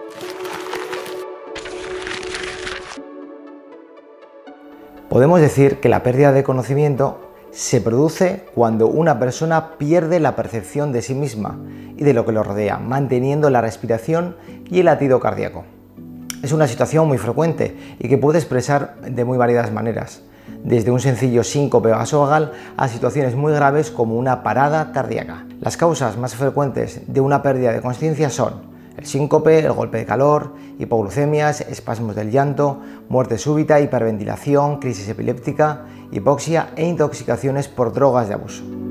Podemos decir que la pérdida de conocimiento se produce cuando una persona pierde la percepción de sí misma y de lo que lo rodea, manteniendo la respiración y el latido cardíaco. Es una situación muy frecuente y que puede expresar de muy variadas maneras, desde un sencillo síncope vasovagal a situaciones muy graves como una parada cardíaca. Las causas más frecuentes de una pérdida de consciencia son el síncope, el golpe de calor, hipoglucemias, espasmos del llanto, muerte súbita, hiperventilación, crisis epiléptica, hipoxia e intoxicaciones por drogas de abuso.